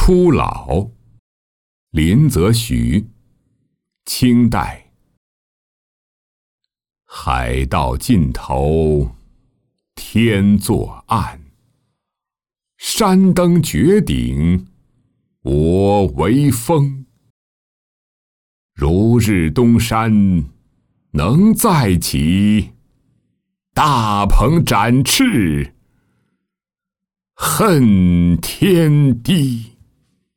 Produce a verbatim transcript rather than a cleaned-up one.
初老，林则徐，清代。海到尽头，天作暗。山登绝顶，我为峰。如日东山，能再起。大鹏展翅，恨天低。